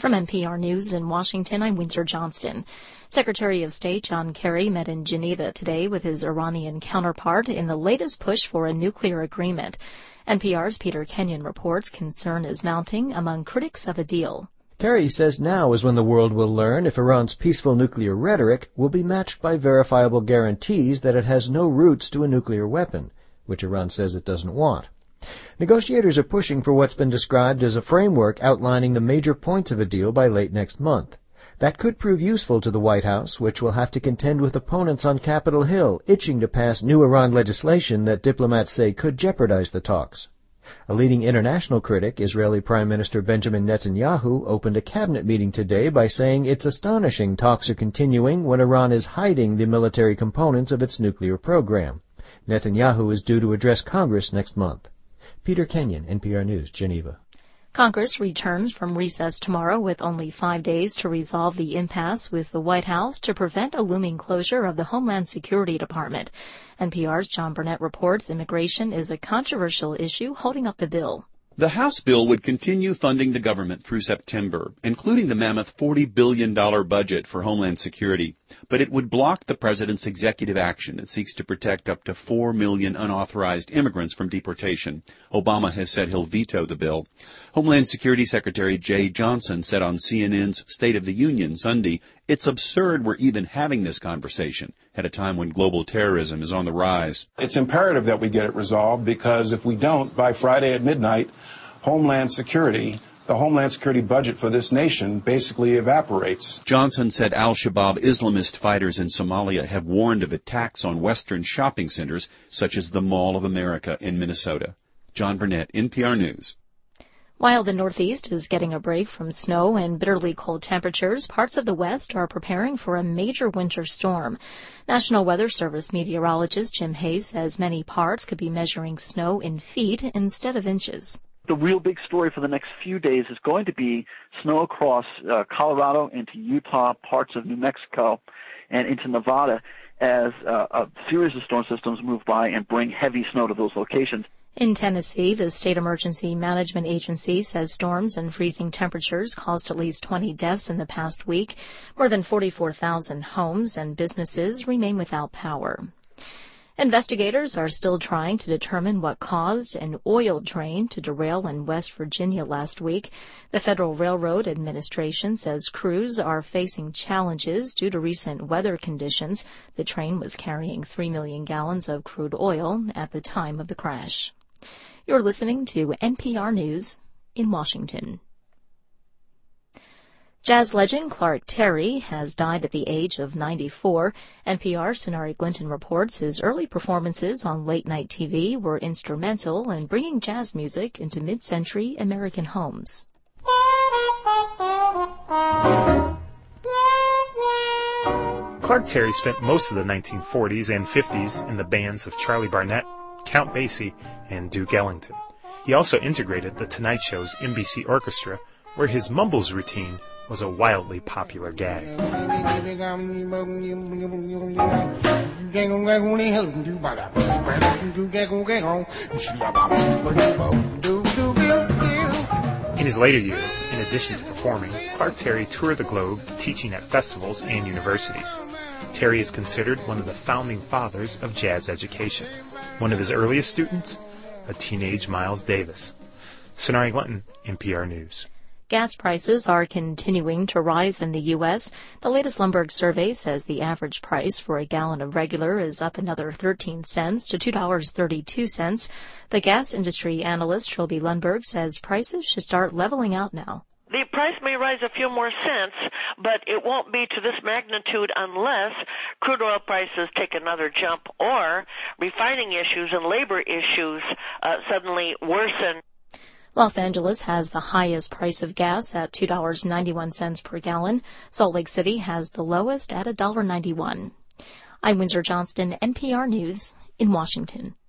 From NPR News in Washington, I'm Windsor Johnston. Secretary of State John Kerry met in Geneva today with his Iranian counterpart in the latest push for a nuclear agreement. NPR's Peter Kenyon reports concern is mounting among critics of a deal. Kerry says now is when the world will learn if Iran's peaceful nuclear rhetoric will be matched by verifiable guarantees that it has no roots to a nuclear weapon, which Iran says it doesn't want. Negotiators are pushing for what's been described as a framework outlining the major points of a deal by late next month. That could prove useful to the White House, which will have to contend with opponents on Capitol Hill, itching to pass new Iran legislation that diplomats say could jeopardize the talks. A leading international critic, Israeli Prime Minister Benjamin Netanyahu, opened a cabinet meeting today by saying it's astonishing talks are continuing when Iran is hiding the military components of its nuclear program. Netanyahu is due to address Congress next month. Peter Kenyon, NPR News, Geneva. Congress returns from recess tomorrow with only 5 days to resolve the impasse with the White House to prevent a looming closure of the Homeland Security Department. NPR's John Burnett reports immigration is a controversial issue holding up the bill. The House bill would continue funding the government through September, including the mammoth $40 billion budget for Homeland Security, but it would block the president's executive action that seeks to protect up to 4 million unauthorized immigrants from deportation. Obama has said he'll veto the bill. Homeland Security Secretary Jay Johnson said on CNN's State of the Union Sunday, "It's absurd we're even having this conversation at a time when global terrorism is on the rise." It's imperative that we get it resolved because if we don't, by Friday at midnight, the Homeland Security budget for this nation basically evaporates. Johnson said al-Shabaab Islamist fighters in Somalia have warned of attacks on Western shopping centers, such as the Mall of America in Minnesota. John Burnett, NPR News. While the Northeast is getting a break from snow and bitterly cold temperatures, parts of the West are preparing for a major winter storm. National Weather Service meteorologist Jim Hayes says many parts could be measuring snow in feet instead of inches. The real big story for the next few days is going to be snow across Colorado into Utah, parts of New Mexico, and into Nevada as a series of storm systems move by and bring heavy snow to those locations. In Tennessee, the State Emergency Management Agency says storms and freezing temperatures caused at least 20 deaths in the past week. More than 44,000 homes and businesses remain without power. Investigators are still trying to determine what caused an oil train to derail in West Virginia last week. The Federal Railroad Administration says crews are facing challenges due to recent weather conditions. The train was carrying 3 million gallons of crude oil at the time of the crash. You're listening to NPR News in Washington. Jazz legend Clark Terry has died at the age of 94. NPR's Sonari Glinton reports his early performances on late-night TV were instrumental in bringing jazz music into mid-century American homes. Clark Terry spent most of the 1940s and 50s in the bands of Charlie Barnett, Count Basie, and Duke Ellington. He also integrated The Tonight Show's NBC Orchestra, where his mumbles routine was a wildly popular gag. In his later years, in addition to performing, Clark Terry toured the globe teaching at festivals and universities. Terry is considered one of the founding fathers of jazz education. One of his earliest students, a teenage Miles Davis. Sonari Glinton, NPR News. Gas prices are continuing to rise in the U.S. The latest Bloomberg survey says the average price for a gallon of regular is up another 13 cents to $2.32. The gas industry analyst Trilby Lundberg says prices should start leveling out now. The price may rise a few more cents, but it won't be to this magnitude unless crude oil prices take another jump or refining issues and labor issues suddenly worsen. Los Angeles has the highest price of gas at $2.91 per gallon. Salt Lake City has the lowest at $1.91. I'm Windsor Johnston, NPR News in Washington.